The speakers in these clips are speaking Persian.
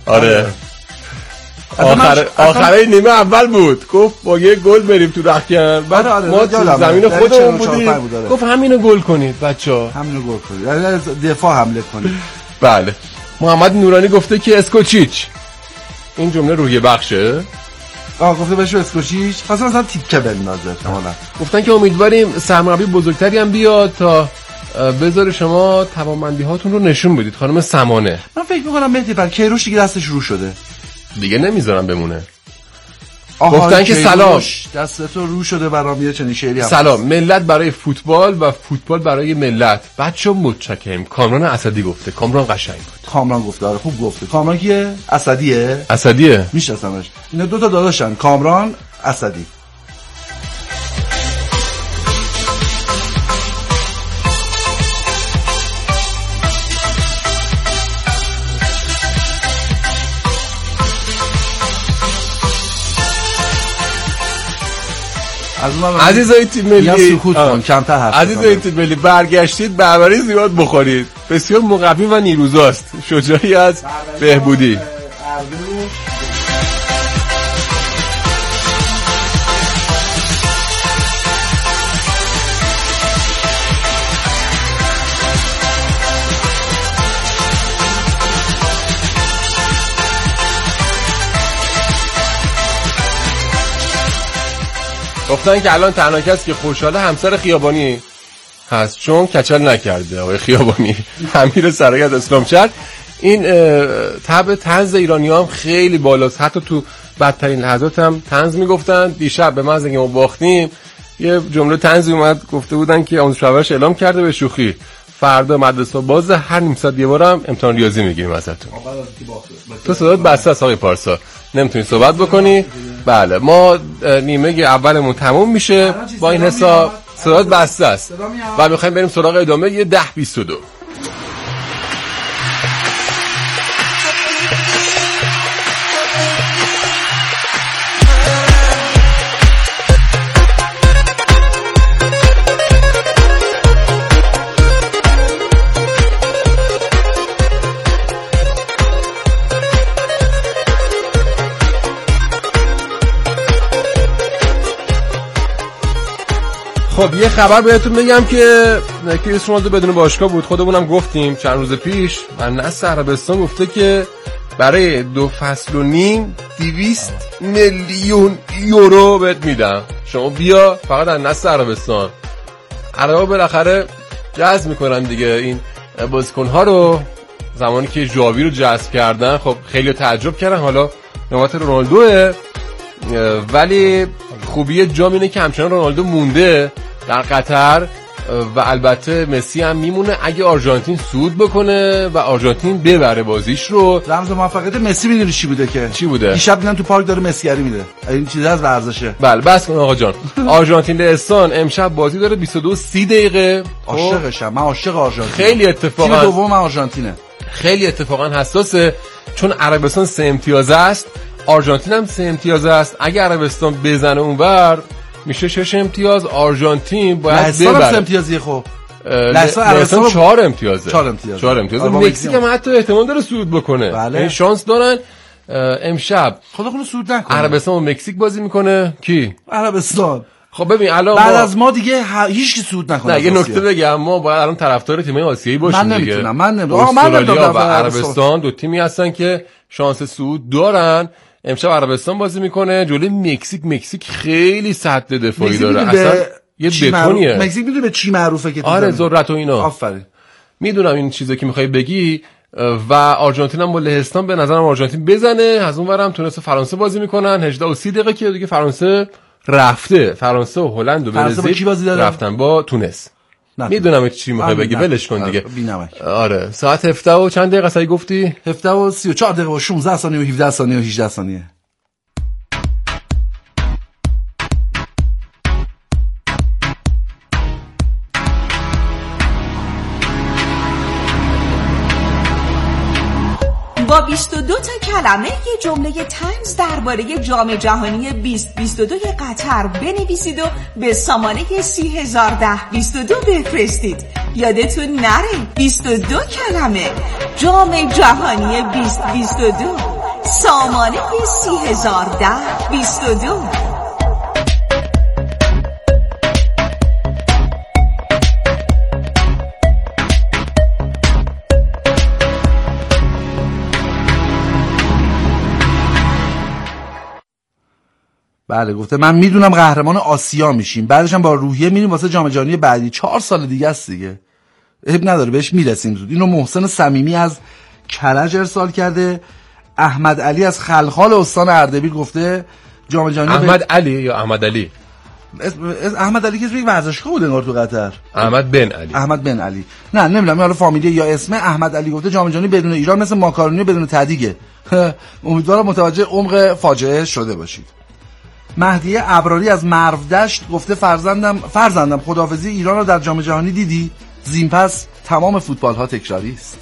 آره آخره نیمه اول بود، گفت با یه گل بریم تو رختکن. بعد ما تو زمین خودمون بودیم، گفت همینو گل کنید بچه‌ها، همینو گل کنید، یعنی دفاع حمله کنید. بله. محمد نورانی گفته که اسکوچیچ، این جمله روحیه بخشه. گفته بهش اسکوچیچ خاصه مثلا تیکه بندازه احتمالاً. گفتن که امیدواریم سرمربی بزرگتری هم بیاد تا بذاره شما توانمندی هاتون رو نشون بدید. خانم سمانه، من فکر می‌کنم مهدی بر کیروش دیگه دستش رو شده، دیگه نمیذارم بمونه. گفتن که سلام، دستت رو شده برام یه چنین شعری هم سلام، ملت برای فوتبال و فوتبال برای ملت. بچه‌ها متشکرم. کامران اسدی گفته. کامران قشنگ بود. کامران گفته، آره خوب گفته. کامران کیه؟ اسدیه. میشناسمش. اینا دو تا داداشن، کامران اسدی. عزیزای تیم ملی، کمتر حرف عزیزای تیم ملی، برگشتید بربری زیاد بخورید، بسیار مقوی و نیروزاست. شجاعی از بهبودی. گفتن که الان تنها کسی که خوشحاله همسر خیابانی هست، چون کچل نکرده آقای خیابانی، امیر سرایت اسلامشهر. این طبع طنز ایرانی‌ها هم خیلی بالاست، حتی تو بدترین لحظات هم طنز میگفتن. دیشب به محض اینکه ما باختیم یه جمله طنزی اومد، گفته بودن که آموزش پرورش اعلام کرده به شوخی فردا مدرسه باز، هر نیم ساعت یه بارم امتحان ریاضی میگیریم ازتون. تو صدات بسته است آقای پارسا، نمیتونی صحبت بکنی. بله ما نیمه اولمون تموم میشه، با این حساب صدات بسته است و میخوایم بریم سراغ ادامه. یه 10-22. خب یه خبر بهتون بگم که کریس رونالدو بدون باشگاه بود. خودمونم گفتیم چند روز پیش و نصر عربستان گفته که برای 2 فصل و نیم 200 میلیون یورو بهت میدم، شما بیا فقط از نصر عربستان. عربا بالاخره جذب میکنن دیگه این بازیکن‌ها رو. زمانی که ژاوی رو جذب کردن خب خیلی تعجب کردن، حالا نوبت رونالدوه، ولی خوبی جام اینه که همچنان رونالدو مونده در قطر و البته مسی هم میمونه اگه آرژانتین صعود بکنه و آرژانتین ببره بازیش رو. رمز موفقیت مسی میدونی چی بوده؟ که چی بوده؟ دیشب دیدم تو پارک داره مسیگری میده. این چیزا از ورزشه. بله بس کن آقا جان. آرژانتین لهستان امشب بازی داره 22-30 دقیقه. عاشقشم، من عاشق آرژانتین. خیلی اتفاقا تیم دوم آرژانتینه. خیلی اتفاقا حساسه، چون عربستان 3 امتیاز است، آرژانتین هم 3 امتیاز است. اگه عربستان بزنه اونور میشه 6 امتیاز. آرژانتین باید ببره. 3 امتیازیه. خب عربستان 4 امتیازه. 4 امتیاز. مکزیک هم حتی احتمال داره صعود بکنه. بله. این شانس دارن. امشب خدا کنه صعود نکنه. عربستان و مکزیک بازی میکنه. کی؟ عربستان. خب ببین الان بعد از ما دیگه هیچ کی صعود نکنه. نه یه نکته بگم، ما باید الان طرفدار تیم‌های آسیایی باشیم دیگه. من نمیتونم. استرالیا و عربستان دو تیمی هستن که شانس صعود دارن. امشب عربستان بازی میکنه جلوی مکزیک خیلی سطح دفاعی داره، اصلا یه بتونیه. مکزیک میدونی به چی معروفه که آره ذرت و اینا. آفرین. میدونم این چیزا که میخوای بگی. و آرژانتین هم با لهستان به نظرم آرژانتین بزنه. از اونورم تونس و فرانسه بازی میکنن 18-30 دقیقه که دیگه فرانسه رفته. فرانسه و هلند و برزیل رفتن با تونس. میدونم چی میخوای بگی، ولش کن دیگه. آره ساعت 17 و چند دقیقه سعی گفتی؟ 17 و 34 دقیقه و 16 ثانیه و 17 ثانیه و 18 ثانیه. با 22 تا کلمه یه جمله طنز درباره جام جهانی 2022 قطر بنویسید و به سامانه 301022 بفرستید. یادتون نره 22 کلمه، جام جهانی 2022. سامانه 301022. بله گفته من میدونم قهرمان آسیا میشیم، بعدش هم با روحیه میریم واسه جام جهانی بعدی. 4 سال دیگه است دیگه، عیب نداره بهش میرسیم زود. اینو محسن صمیمی از کرج ارسال کرده. احمد علی از خلخال استان اردبیل گفته جام جهانی احمد علی یا احمد علی؟ احمد علی که یک ورزشکار بود انگار تو قطر. احمد بن علی نه نمیدونم حالا فامیلی یا اسم. احمد علی گفته جام جهانی بدون ایران مثل ماکارونی بدون تدیگه. امیدوارم متوجه عمق فاجعه شده باشید. مهدیه ابراری از مروردشت گفته فرزندم خداحافظی ایران رو در جام جهانی دیدی؟ زین پس تمام فوتبال ها تکراری است.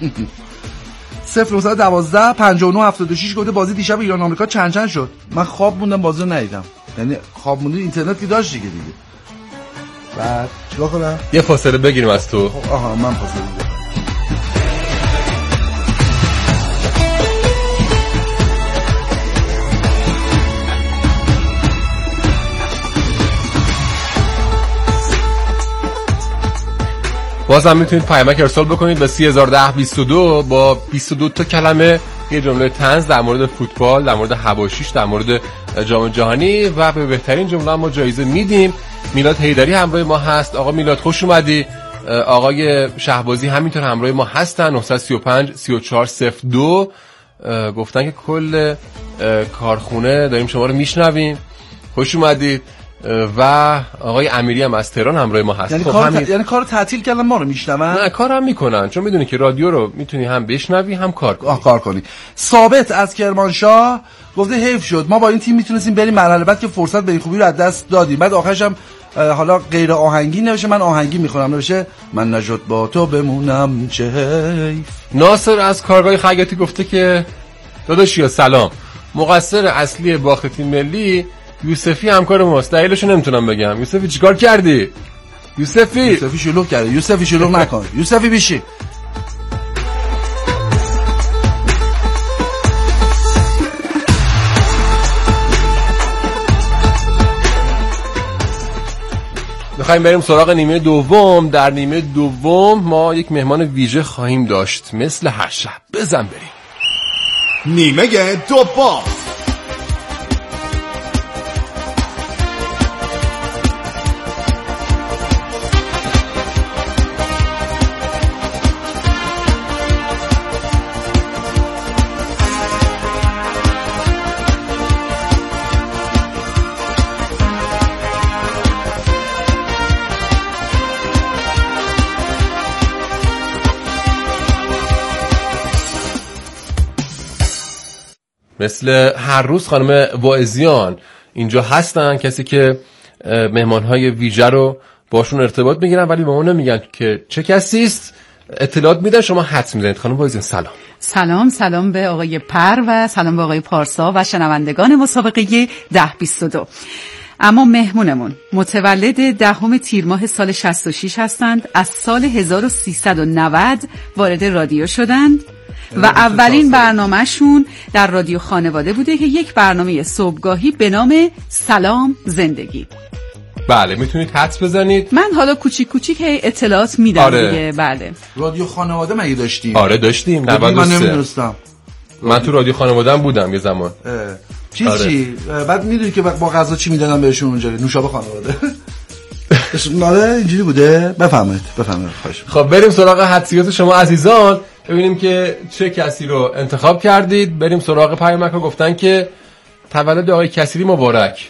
0912 59 76 گفته بازی دیشب ایران آمریکا چند شد. من خواب موندم بازی رو ندیدم. یعنی خواب موندی اینترنت که داشت دیگه. بعد چیکار کنم؟ یه فاصله بگیریم از تو. آها من فاصله بگیرم. بازم میتونید پیامک ارسال بکنید به 301022 با 22 تا کلمه یه جمله طنز در مورد فوتبال، در مورد حواشیش، در مورد جام جهانی و به بهترین جمله ما جایزه میدیم. میلاد حیدری همراه ما هست. آقا میلاد خوش اومدی. آقای شهبازی همینطور همراه ما هستن. 935 3402 گفتن که کل کارخونه داریم شما رو میشنویم. خوش اومدید. و آقای امیری هم از تهران همراه ما هست. یعنی کارو تعطیل کردن ما رو میشنون؟ نه کارم میکنن، چون میدونی که رادیو رو میتونی هم بشنوی هم کار کنی. ثابت از کرمانشاه گفته حیف شد ما با این تیم میتونستیم بریم مرحله بعد که فرصت به این خوبی رو از دست دادیم. بعد آخرش هم حالا غیر آهنگی نوشه، من آهنگی میخونم، نوشه من نشد با تو بمونم چه حیف. ناصر از کارگاه خیاطی گفته که داداشیا سلام، مقصر اصلی باخت تیم ملی یوسفی همکار ماست. دلیلشو نمیتونم بگم. یوسفی چیکار کردی؟ یوسفی شلوغ کرده. یوسفی شلوغ نکن. یوسفی بیشی. میخوایم بریم سراغ نیمه دوم. در نیمه دوم ما یک مهمان ویژه خواهیم داشت مثل هر شب. بزن بریم نیمه دوم. مثل هر روز خانم واعظیان اینجا هستن، کسی که مهمانهای ویژه رو باشون ارتباط میگیرن ولی به ما نمیگن که چه کسی است. اطلاعات میدن، شما حدس میزنید. خانم واعظیان سلام به آقای پر و سلام به آقای پارسا و شنوندگان مسابقه 1022. اما مهمونمون متولد 10 تیر ماه سال 66 هستند. از سال 1390 وارد رادیو شدند و اولین برنامهشون در رادیو خانواده بوده که یک برنامه صبحگاهی به نام سلام زندگی. بله میتونید حدس بزنید. من حالا کوچیک اطلاعات میدم دیگه. بله رادیو خانواده مگه داشتیم؟ آره داشتیم. 93 من نمیدونستم. من تو رادیو خانواده بودم یه زمان. چی؟ بعد میدونی که با غذا چی میدادن بهشون اونجا؟ نوشابه خانواده. نه اینجوری بوده. بفهمید خواهش. خب بریم سراغ حدسیات شما عزیزان، ببینیم که چه کسی رو انتخاب کردید. بریم سراغ پیامک. گفتن که تولد آقای کثیری مبارک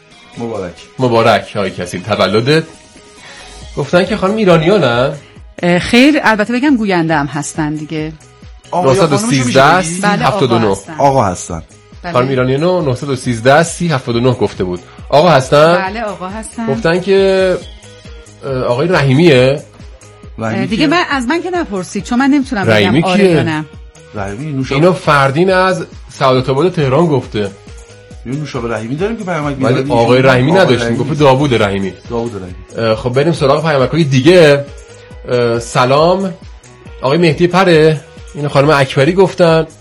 آقای کثیری تولدت. گفتن که خانم ایرانیانن. خیر البته بگم گوینده هم هستن دیگه. 913 3079 آقا هستن. خانم ایرانیان 913 3079 گفته بود. آقا هستن؟ بله آقا هستن. گفتن که آقای رحیمیه. دیگه از من که نپرسید چون من نمیتونم بگم آره یا نه. اینو فردین از سعادت آباد تهران گفته. یه نوشابه رحیمی داریم که پیامک میاد. ولی آقای رحیمی نداشتیم، گفت داوود رحیمی. خب بریم سراغ پیامک‌های دیگه. سلام آقای مهدی پره. این خانم اکبری گفتن.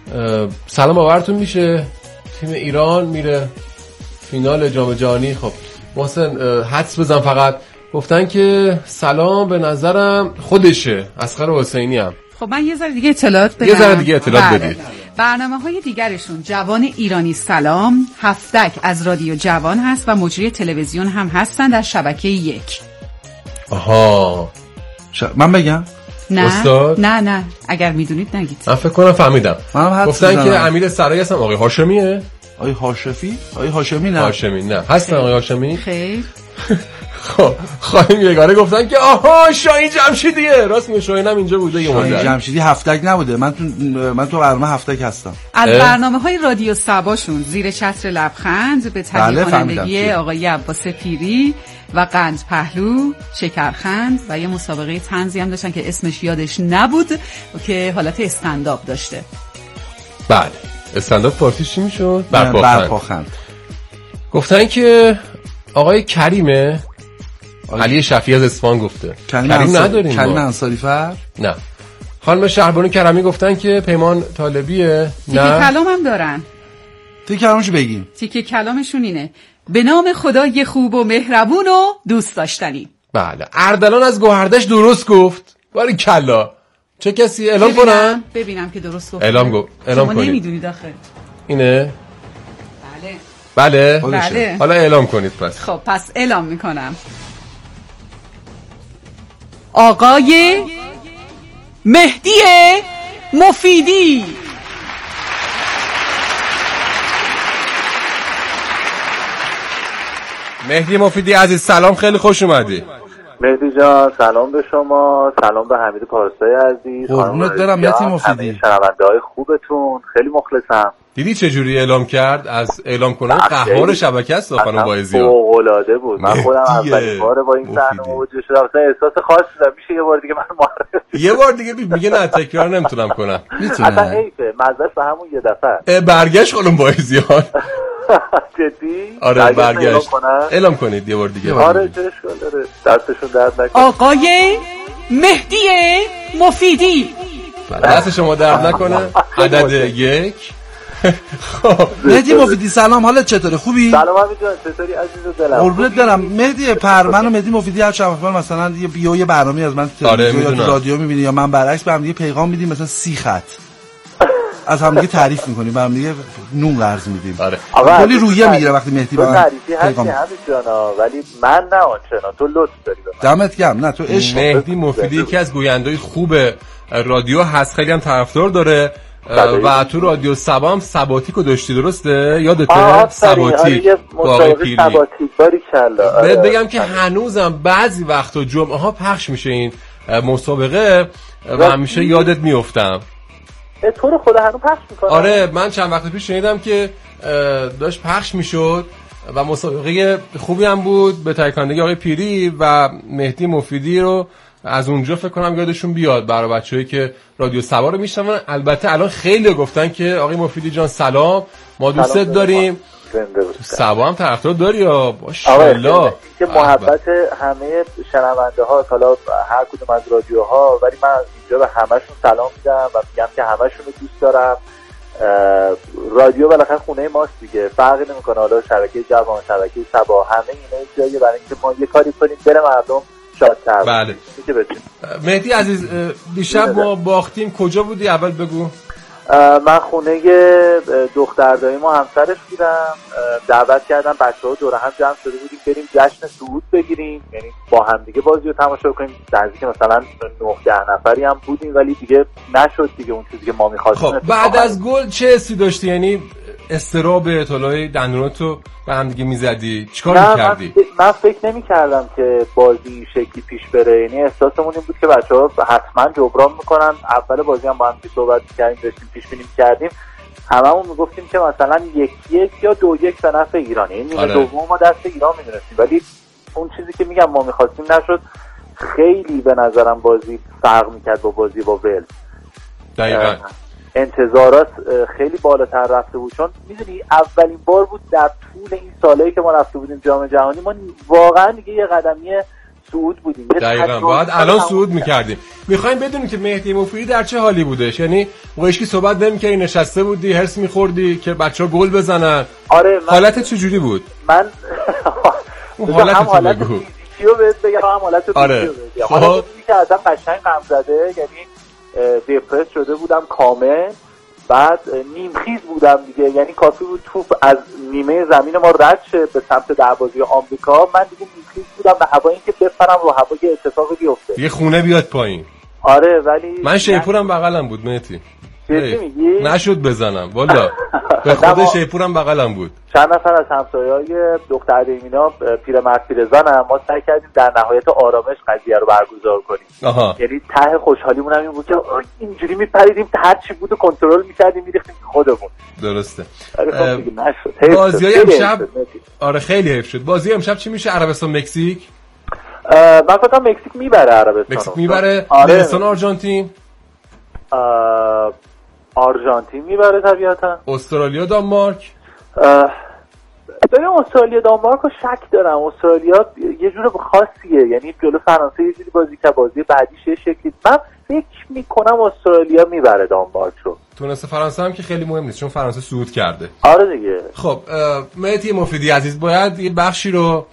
سلام باورتون میشه تیم ایران میره فینال جام جهانی. خب محسن حدس بزن فقط. گفتن که سلام به نظرم خودشه اصغر حسینی هم. خب من یه ذره دیگه اطلاعات بدم. یه ذره دیگه اطلاعات بدید. برنامه‌های دیگرشون جوان ایرانی سلام، هفتک از رادیو جوان هست و مجری تلویزیون هم هستن در شبکه 1. آها من بگم؟ نه استاد؟ نه اگر میدونید نگید. من فکر کنم فهمیدم. گفتن که امیر سرایی هستم. آقای هاشمیه؟ آقای هاشفی؟ آقای هاشمی نه. هاشمی نه. هستن آقای هاشمی؟ خیر. خب خواهیم یگانه گفتن که آها شاهین جمشیدیه. راست میگه شاهین هم اینجا بوده. شاهین جمشیدی هفتک نبوده. من تو برنامه هفتک هستم. از برنامه‌های رادیو سباشون زیر چتر لبخند به تهیه کنندگی آقای عباس پیری و قند پهلو، شکرخند و یه مسابقه طنزی هم داشتن که اسمش یادش نبود که حالت استندآپ داشته. بله استندآپ فارسی چی میشد؟ برپاخند. گفتن که آقای کریمه علی شفیع از اصفهان گفته. کریم نداریم. کریم انصاری فر؟ نه. خانم شهربانو کرمی گفتن که پیمان طالبیه. تیکه کلام هم دارن. تیکه کلامشو بگیم. تیکه کلامشون اینه: به نام خدای خوب و مهربون و دوست داشتنی. بله اردلان از گوهردش درست گفت. باری کلا. چه کسی اعلام کنم؟ ببینم که درست گفت. اعلام کنید. شما نمیدونید آخه. اینه؟ بله. بله. حالا اعلام کنید پس. خب پس اعلام میکنم. آقای مهدی مفیدی. مهدی مفیدی عزیز سلام، خیلی خوش اومدی. مهدی جان سلام به شما، سلام به حمید پارسای عزیز. قربونت برم مهدی مفیدی. شنونده‌های خوبتون خیلی مخلصم. دیدی چه جوری اعلام کرد؟ از اعلام کننده قهار شبکه است خانم بایزی. فوق‌العاده بود. من خودم اولین بار با این صحنه مواجه شدم، مثلا احساس خاصی داشتم. میشه یه بار دیگه من معرفی؟ یه بار دیگه میگه نه تکرار نمیتونم کنم. اصلا حیفه، مزهش به همون یه دفعه. برگشت خانم بایزی ها. جدی؟ آره برگشت. اعلام کنید یه بار دیگه. آره چه اشکال داره؟ دستشون درد نکنه. آقای مهدی مفیدی. دست شما درد نکنه. عدد 1. خب مهدی مفیدی سلام، حالت چطوره؟ خوبی؟ سلام حمید جان، چطوری عزیز دلم؟ قربونت برم. مهدی من و مهدی مفیدی هر چند وقت مثلا یه برنامه از من تلویزیون یا رادیو می‌بینی یا من برعکس به هم دیگه پیغام میدیم، مثلا 30 خط از هم دیگه تعریف می‌کنیم، به هم دیگه نون قرض میدیم. آره کلی رویه میگیره وقتی مهدی با من پیغام میده. جانا ولی من نه آنچنان تو لطف داری به من. دمت گرم. نه تو عشق. مهدی مفیدی یکی از گوینده‌های خوب رادیو هست، خیلی هم طرفدار داره و تو رادیو سبا هم سباتیکو داشتی درسته؟ یادته؟ سباتیک با آقای پیری. بهت بگم که هنوزم بعضی وقتا جمعه ها پخش میشه این مسابقه و همیشه یادت میافتم. تو رو خدا هنوز پخش میکنه؟ آره من چند وقت پیش شنیدم که داشت پخش میشد و مسابقه خوبی هم بود به تایکاندگی آقای پیری و مهدی مفیدی رو از اونجا فکر کنم یادشون بیاد برای بچه‌هایی که رادیو سبا رو میشنون. البته الان خیلی گفتن که آقای مفیدی جان سلام، ما دوستت داریم. تو سبا هم طرفدار داری یا ماشاءالله که محبت همه شنونده ها، حالا هر کدوم از رادیوها، ولی من اینجا به همشون سلام میدم و میگم که همشون رو دوست دارم. رادیو بالاخره خونه ماست دیگه، فرقی نمیکنه حالا شبکه جوان، شبکه سبا، همه اینا جاییه برای اینکه ما یه کاری کنیم دل مردم شادتر. بله مهدی عزیز دیشب ما باختیم، کجا بودی اول بگو؟ من خونه دختر داییم و همسرش بودم، دعوت کردم بچه‌ها دور هم جمع شده بودیم بریم جشن صعود بگیریم، یعنی با هم دیگه بازی رو تماشا کنیم. نزدیک مثلا 9-10 نفری هم بودیم ولی دیگه نشد دیگه اون چیزی که ما می‌خواستیم. خب بعد از گل چه حسی داشتی؟ یعنی استراب طلای دندوناتو به هم دیگه میزدی؟ چیکار می‌کردی؟ من فکر نمی‌کردم که بازی این شکلی پیش بره، یعنی احساسمون این بود که بچه‌ها حتما جبران می‌کنن. اول بازی هم با هم صحبت کردیم، داشتیم پیش بینی کردیم، هممون میگفتیم که مثلا 1-1 یا 2-1 به نفع ایران، یعنی نیمه دوم ما دست ایران می‌دونستیم، ولی اون چیزی که میگم ما می‌خواستیم نشد. خیلی به نظرم بازی فرق می‌کرد با بازی با ولز. دقیقاً انتظارات خیلی بالاتر رفته بود، چون میدونی اولین بار بود در طول این سالایی که ما رفته بودیم جام جهانی ما واقعا دیگه یه قدمی صعود بودیم. دقیقاً باید الان صعود میکردیم. میخوایم بدونیم که مهدی مفیدی در چه حالی بودش، یعنی وایشکی صحبت نمی‌کردی، نشسته بودی هرس می‌خوردی که بچه‌ها گل بزنن؟ آره حالت چجوری بود؟ من حالت هم حالت فیزیکیو بهت بگم، هم حالت روحیو بگم. حالت فیزیکی کردم قشنگ غم زده، یعنی دپرس شده بودم کامل، بعد نیمخیز بودم دیگه، یعنی کافی بود توپ از نیمه زمین ما رد شه به سمت دروازه آمریکا، من دیگه نیمخیز بودم به هوای اینکه بپرم رو هوا یه اتفاقی بیفته، یه خونه بیاد پایین. آره ولی من شیپورم بغلم بود مهدی. چی میگی؟ نشد بزنم والا. به خود شیپورم بغلم بود. چند نفر از همسایه‌های دختر دیمینا پیرمرد پیرزنم، ما سعی کردیم در نهایت آرامش قضیه رو برگزار کنیم. یعنی ته خوشحالیمون هم این بود که اینجوری میپریدیم هر چی بود کنترل می‌کردیم می‌ریختیم خودمون. درسته. بازی امشب آره خیلی حیف شد. بازی امشب چی میشه؟ عربستان مکزیک؟ من فکر کنم مکزیک میبره عربستان. مکزیک میبره. لهستان آرژانتین؟ آرژانتین میبره طبیعتا. استرالیا دانمارک؟ ببین استرالیا دانمارک رو شک دارم. استرالیا یه جور خاصیه، یعنی جلو فرانسه یه جوری بازی که بازی بعدیش یه شکلی. من فکر میکنم استرالیا میبره دانمارک رو. تونسته فرانسه هم که خیلی مهم نیست چون فرانسه صعود کرده. آره دیگه. خب مهدی مفیدی عزیز باید یه بخشی رو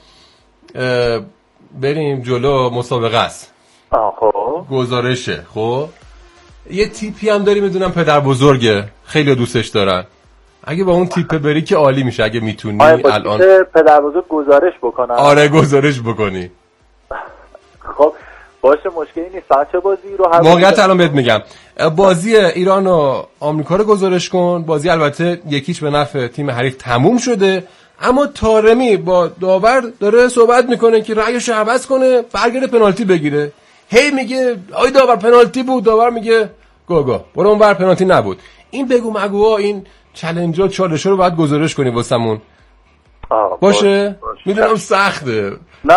بریم جلو. مسابقه است. خب گزارشه. خب یه تیپی هم داری میدونم پدر بزرگه خیلی دوستش دارن، اگه با اون تیپ بری که عالی میشه اگه میتونی الان پدر بزرگ گزارش بکنم. آره گزارش بکنی. خب باشه مشکلی نیست. بچه بازی رو هر موقعیت الان بهت میگم بازی ایران و آمریکا رو گزارش کن. بازی البته 1-0 به نفع تیم حریف تموم شده، اما طارمی با داور داره صحبت میکنه که رأیش رو عوض کنه برگرده پنالتی بگیره. هی میگه آی داور پنالتی بود، داور میگه گوگا برو اون ور پنالتی نبود. این بگو مگوها این چالنجا چالشا رو باید گزارش کنی واسمون. باشه میدونم سخته.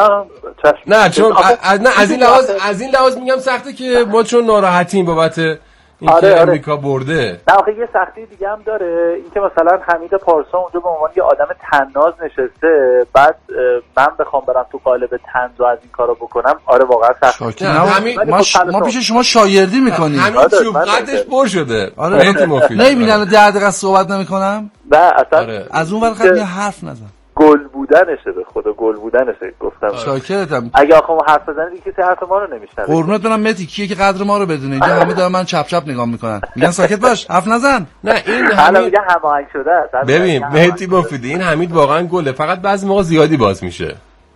نه چون از این لحاظ میگم سخته که ما چون ناراحتیم بابت اینکه امریکا برده. نه آخه یه سختی دیگه هم داره، اینکه مثلا حمید پارسا اونجا به عنوان یه آدم طناز نشسته، بعد من بخوام برم تو قالب طنز و از این کارو بکنم، آره واقعا سخته. ما پیش شما شاگردی میکنیم. همین چوب قدش پر شده. آره نمیبینن 10 دقیقه صحبت نمیکنم. نه اصلا از اون ور خیلی حرف نزن. گل بودنشه، به خدا گل بودنشه گفتم. شاکرتم. اگه آخه ما حرف بزنید کسی حرف ما رو نمیشنوه. قربونت برم مهدی کیه که قدر ما رو بدونه؟ اینجا همه دارن من چپ چپ نگاه میکنن میگن ساکت باش حرف نزن. نه این حالا میگه هماهنگ شده است. ببین مهدی مفیدی این حمید واقعا گله، فقط بعضی موقع زیادی باز میشه.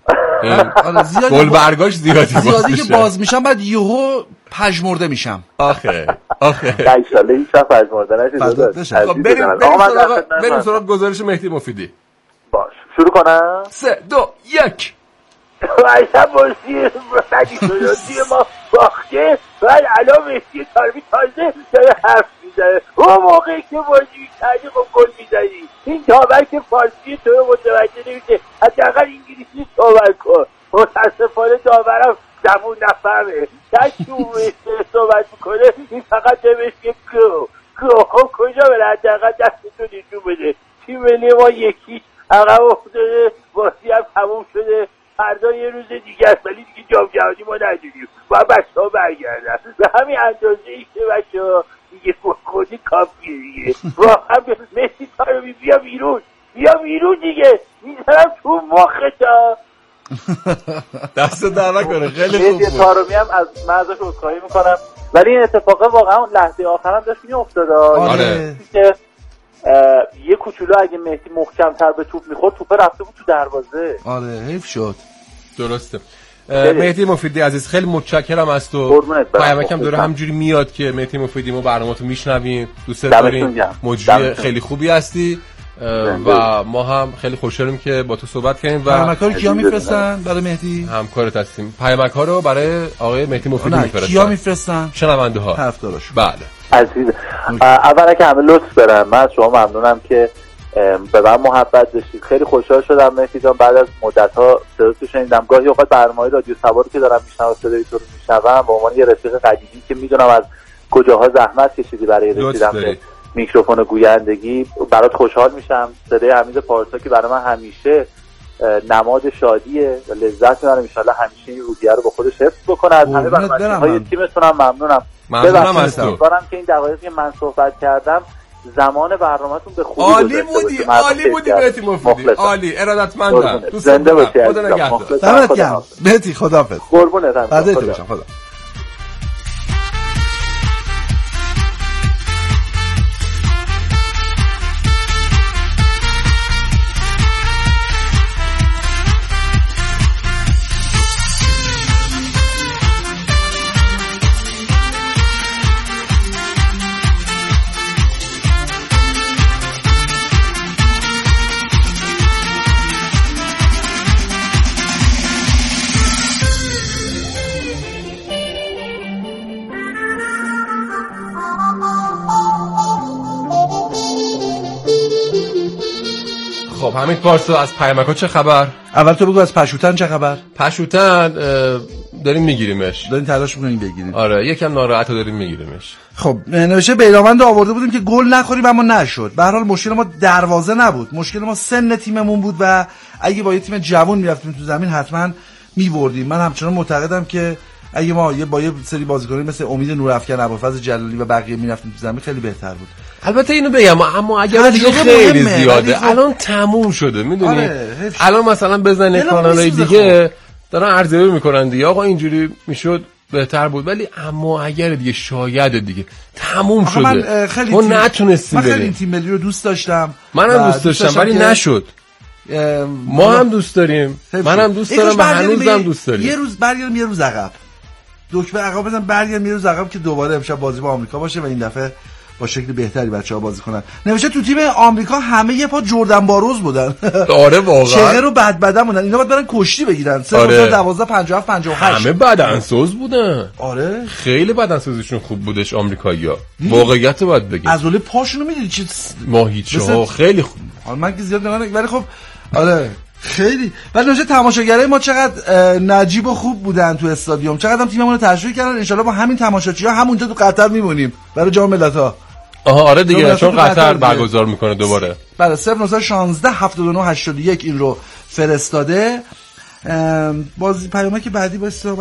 گل برگاش زیادی که باز میشم بعد یهو پژمرده میشم. آخه ان شاء الله هیچ وقت پژمرده نشید. خب بریم سراغ گزارش مهدی مفیدی. باش شروع کنم. 3 2 1 وایسا بازی بدیهی ما باخته، بعد الان مهدی طارمی تازه داره حرف میزنه. اون موقعی که بازی کردی خب گل میزنی. این داور که فارسی تو رو متوجه نمیشه، حداقل انگلیسی صحبت کن. متاسفانه داورم زبون نفهمه، در که صحبت میکنه این فقط دمش که گو خب کجا بره، حداقل دستتو نشون بده. تیم ملی ما 1-0 عقب افتاده، بازی هم تموم شده، فردا یه روز دیگه است، ولی دیگه جام جهانی ما نداریم و بچه‌ها برگردن. به همین اندازه ای که بچه‌ها دیگه خودی کافیه دیگه. واقعا مهدی طارمی بیا بیرون دیگه، میذارم تو مختا. دست در نکنه خیلی خوب بود. مهدی طارمی هم از من ازش عذرخواهی میکنم، ولی این اتفاق واقعا لحظه آخرام داشت میافتاد. آره یه کوچولو اگه مهدی محکم‌تر به توپ میخورد توپ رفته بود تو دروازه. آره حیف شد. درسته. مهدی مفیدی عزیز خیلی متشکرم از تو. پیامکم داره همجوری میاد که مهدی مفیدی ما برنامه‌تو میشنویم، دوست داریم، مجری خیلی خوبی هستی و ما هم خیلی خوشحالیم که با تو صحبت کردیم. و پیامک‌ها رو کیا میفرستن برای مهدی؟ همکارت هستیم. پیامک‌ها رو برای آقای مهدی مفیدی میفرستن. کیا میفرستن؟ شنونده‌ها. طرفداراش. بله. عزیز اولا که همه لطف دارن، من از شما ممنونم که به من محبت داشتید. خیلی خوشحال شدم مهدی جان، بعد از مدت‌ها صداتو شنیدم. گاهی اوقات برنامه‌های رادیو سواری که دارم میشنوم صدای تو رو میشنوم به عنوان یه رفیق قدیمی که میدونم از کجاها زحمت کشیدی برای رسیدن به میکروفون گویندگی. برات خوشحال میشم. صدای حمید پارسا که برای من همیشه نماد شادیه و لذت میبرم. ان شاءالله همیشه این روحیه رو با خودش حفظ بکنه. از همه بچه‌های تیمتونم ممنونم. ممنونم از تو. امیدوارم که این دقایقی که من صحبت کردم زمان برنامه‌تون به خوبی عالی بودی بهتی مفیدی. عالی، ارادتمندم. زنده باشی. خدا نگهدار. دمت گرم بهتی، خداحافظ. قربونت. فدایت باشم. خدا. خب حمید پارسا از پیامک‌ها چه خبر؟ اول تو بگو از پشوتن چه خبر؟ پشوتن داریم میگیریمش. دارین تلاش میکنین بگیرین. آره یکم ناراحت داریم میگیریمش. خب نوشته بیرامند آورده بودیم که گل نخوریم اما نشد. به هر حال مشکل ما دروازه نبود، مشکل ما سن تیممون بود و اگه با یه تیم جوان میرفتیم تو زمین حتما میبردیم. من همچنان معتقدم که اگه ما با یه سری بازیکنان مثل امید نورافکن، ابوالفضل جلالی و بقیه میرفتیم تو زمین خیلی بهتر بود. البته اینو بگم اما اگر دیگه خیلی زیاده الان تموم شده میدونی. آره الان مثلا بزنید کانالای دیگه دارن ارزیابی میکنن دیگه آقا اینجوری میشد بهتر بود، ولی اما اگر دیگه شاید دیگه تموم شده. من خیلی ما نتونستیم بریم. من خیلی تیم ملی رو دوست داشتم. منم دوست داشتم ولی نشد. ما هم دوست داریم، منم دوست دارم و هنوزم دوست داریم. یه روز برگردیم، یه روز عقب دکمه عقب بزن، برگردیم یه روز عقب که دوباره امشب بازی با آمریکا باشه و این دفعه با شکل بهتری بچه‌ها بازی کنن. نوشته تو تیم آمریکا همه یه پا جردن باروز بودن. آره واقعا. چهره رو بدن بودن. اینا باید برن کشتی بگیرن. 12 57 58 همه بدنساز بودن. آره خیلی بدنسازیشون خوب بودش آمریکایی‌ها. واقعیت باید بگیم. عضله پاشونو میدیدی چه ماهیچه‌ها خیلی خوب. حالا من که زیاد نمی‌دونم ولی خب آره خیلی. ولی نوشته تماشاگرای ما چقدر نجیب و خوب بودن تو استادیوم، چقدر هم تیممون رو تشویق کردن. ان شاءالله با همین تماشاچی‌ها همونجا تو قطر میمونیم برای جام ملت‌ها. آره دیگه، چون قطر برگزار میکنه دوباره. بله 0916 79 81 این رو فرستاده. بازی پیامک بعدی واسه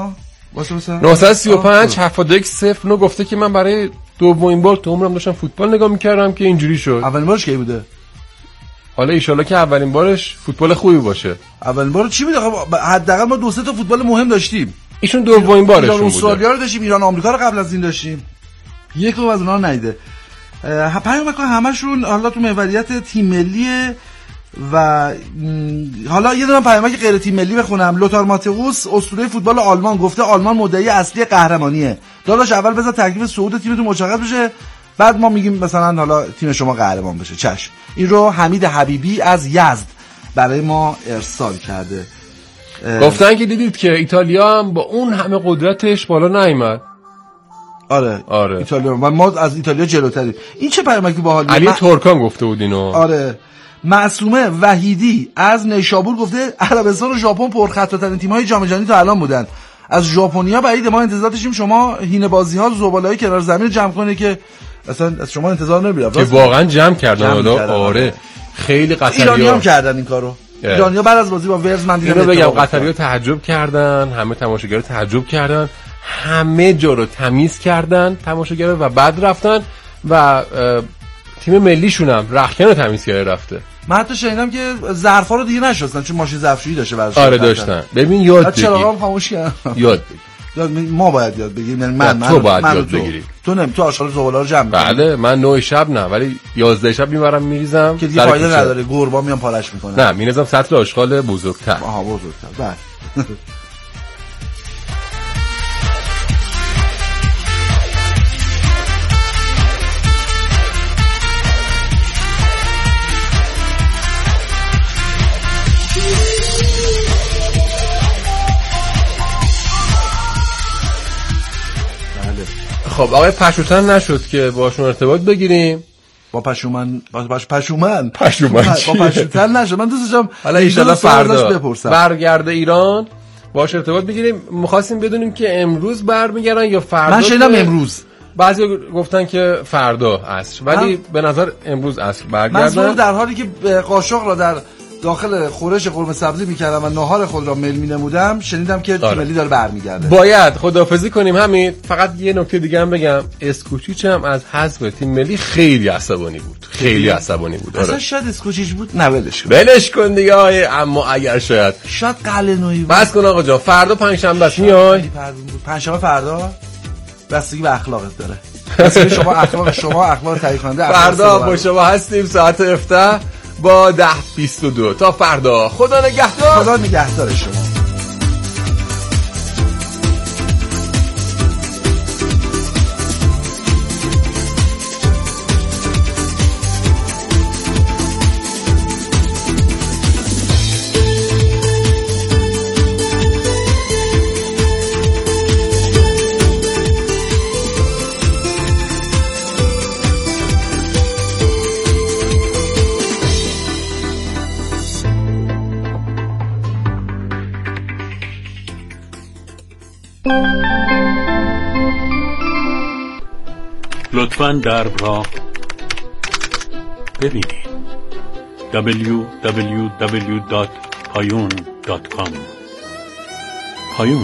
935 71 09 گفته که من برای دومین بار تو عمرم داشتم فوتبال نگاه میکردم که اینجوری شد. اولین بارش کی بوده؟ حالا ان شاءالله که اولین بارش فوتبال خوبی باشه. اولین بار چی بوده؟ حداقل ما دو سه تا فوتبال مهم داشتیم. ایشون دومین بارشون بوده. استرالیا رو داشتیم، ایران آمریکا رو قبل از این داشتیم. یکی از اونها ندیده. پیامک همشون حالا تو محوریت تیم ملیه و حالا یه دونه پیامک غیر تیم ملی بخونم. لوتار ماتئوس اسطوره فوتبال آلمان گفته آلمان مدعی اصلی قهرمانیه. داداش اول بذار ترکیب صعود تیمتون مشخص بشه، بعد ما میگیم مثلا حالا تیم شما قهرمان بشه. چشم. این رو حمید حبیبی از یزد برای ما ارسال کرده. گفتن که دیدید که ایتالیا هم با اون همه قدرتش بالا نیامد. آره. ایتالیا ما از ایتالیا جلوتریم. این چه پیامکی باحالیه. علی ترکان گفته بود اینو. آره. معصومه وحیدی از نیشابور گفته عربستان و ژاپن پرخطرترین تیم‌های جام جهانی تا الان بودن. از ژاپنیا بعید ما انتظار داشتیم شما هینه بازی‌ها زباله‌های کنار زمین جمع کنید که اصلا از شما انتظار نمی‌رفت. که واقعا جمع کردن. آره. خیلی قطری‌ها ایرانی‌ها هم کردن این کارو. ایرانی‌ها بعد از بازی با ولز من دیدم بگم قطری‌ها تعجب کردن، همه تماشاگرها تعجب کردن، همه جا رو تمیز کردن تماشاگرها و بعد رفتن و تیم ملیشون هم رختکن رو تمیز کرده رفته. من حتی شنیدم که ظرفا رو دیگه نشستن چون ماشین ظرفشویی داشته براش. آره داشتن. ببین یاد بگیر. چراغام خاموش کردم. یاد بگیر. ما باید یاد بگیریم. من تو باید یاد بگیری. تو آشغال زباله رو جمع می‌کنی. بله من 9 شب نه ولی 11 شب میبرم میریزم که دیگه فایده نداره. گربا میان پالش میکنن. نه میریزم سطل آشغال بزرگتر. آها بزرگتر. بله. خب آقای پشوتن نشد که باشون ارتباط بگیریم. با پشوتن نشد. من دوست داشتم حالا ان شاءالله فردا برگرده ایران باش ارتباط بگیریم. می‌خواستیم بدونیم که امروز برمیگردن یا فردا. من شنیدم امروز. بعضی گفتن که فردا عصر ولی به نظر امروز عصر برگردن. منظور در حالی که قاشق را در داخل خورش قرمه سبزی میکردم و ناهار خود را مل مینمودم، شنیدم که تیم ملی داره برمیگرده. باید خداحافظی کنیم. همین فقط یه نکته دیگه هم بگم، اسکوچیچ هم از حذف تیم ملی خیلی عصبانی بود. خیلی عصبانی بود. اصلا شاید اسکوچیچ بود، نه ولش کن دیگه. اما اگر شاید قلنویی بود. بس کن آقا جان، فردا پنجشنبه است میای؟ پنجشنبه فردا بستگی به اخلاقت داره. بستگی شما اخلاق تعیین کننده. فردا با شما هستیم ساعت 17 با 10:22. تا فردا، خدا نگهدار. خدا نگهدار شما. لطفاً درب را ببینید. www.payun.com پایون.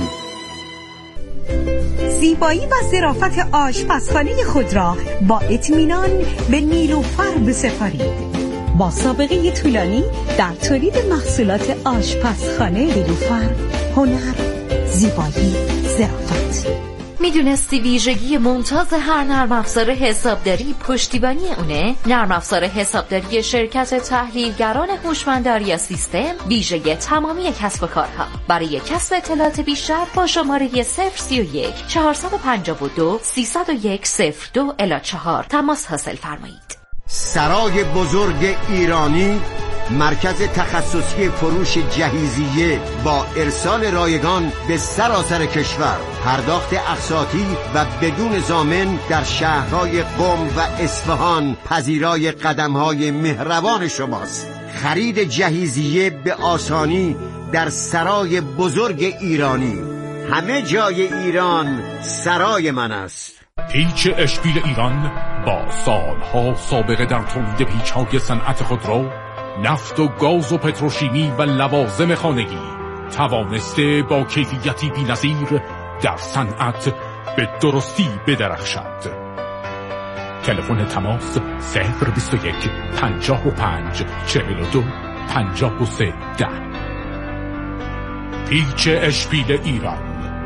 زیبایی و ظرافت آشپزخانه خود را با اطمینان به نیلوفر بسپارید. با سابقه طولانی در تولید محصولات آشپزخانه نیلوفر، هنر، زیبایی، ظرافت. میدونستی ویژگی ممتاز هر نرم افزار حسابداری پشتیبانی اونه؟ نرم افزار حسابداری شرکت تحلیلگران هوشمند آریا سیستم ویژه تمامی کسب و کارها. برای کسب اطلاعات بیشتر با شماره 031 452 301 02-4 تماس حاصل فرمایید. سرای بزرگ ایرانی، مرکز تخصصی فروش جهیزیه با ارسال رایگان به سراسر کشور، پرداخت اقساطی و بدون ضامن در شهرهای قم و اصفهان پذیرای قدمهای مهربان شماست. خرید جهیزیه به آسانی در سرای بزرگ ایرانی. همه جای ایران سرای من است. پیچ اشپیل ایران با سالها سابقه در تولید پیچ‌های صنعت خودرو، نفت و گاز و پتروشیمی و لوازم خانگی توانسته با کیفیتی بی‌نظیر در صنعت به درستی بدرخشد. تلفن تماس 021 55 42 53 10. پیچ اشپیل ایران.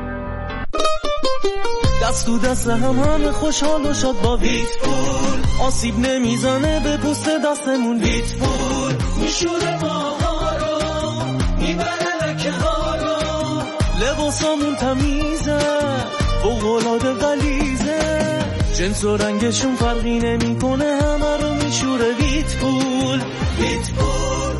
دست تو دست همه خوشحال و شاد با ویتفول، آسیب نمیزنه به پوست دستمون. ویتفول میشوره ماها رو، میبره لکه ها رو، لباسامون تمیزه فوق‌العاده غلیظه، جنس و رنگشون فرقی نمیکنه، همه رو میشوره ویتفول. ویتفول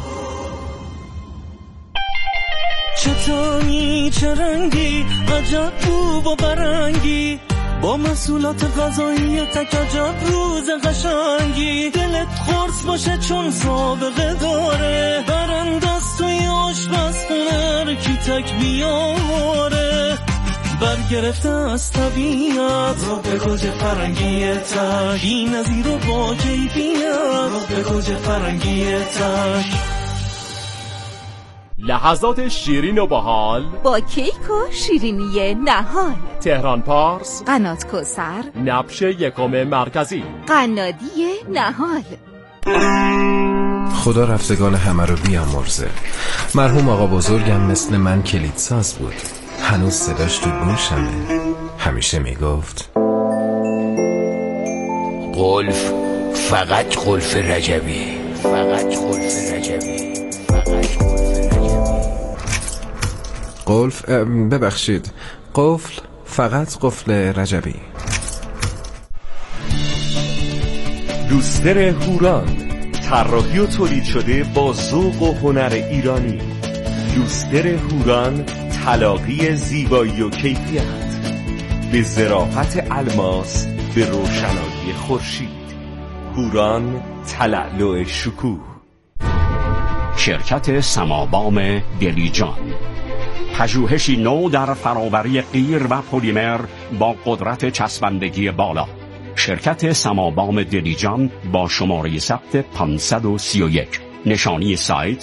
چطوری چه رنگی، عجب بو و برنگی، با محصولات غذایی تک عجب روز قشنگی. دلت خورس باشه چون سابقه داره، برندست توی آشپزخونه کی تک بیاره، برگرفته از طبیعت رو به گوجه فرنگی تک، بی نظیر و با کیفیت رو به گوجه فرنگی تک. لحظات شیرین و باحال با کیک و شیرینی نهال. تهران پارس، قنات کوثر، نبش یکم مرکزی، قنادی نهال. خدا رفتگان همه رو بیامرزه. مرحوم آقا بزرگم مثل من کلیدساز بود، هنوز صداش تو گوشمه. همیشه میگفت قلف فقط قلف رجبی، فقط قلف رجبی، فقط قلف رجبی. قلف ببخشید، قفل فقط قفل رجبی. لوستر هوران، طراحی و تولید شده با ذوق و هنر ایرانی. لوستر هوران، تلاقی زیبایی و کیفیت به ظرافت الماس، به روشنایی خورشید. هوران، تلألؤ شکوه. شرکت سمابام دلیجان، پژوهشی نو در فراوری قیر و پلیمر با قدرت چسبندگی بالا. شرکت سمابام دلیجان با شماره ثبت 531 نشانی سایت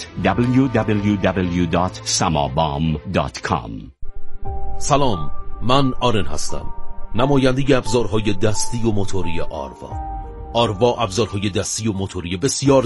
www.samabam.com. سلام، من آرن هستم، نماینده ابزارهای دستی و موتوری آروا. آروا ابزارهای دستی و موتوری بسیار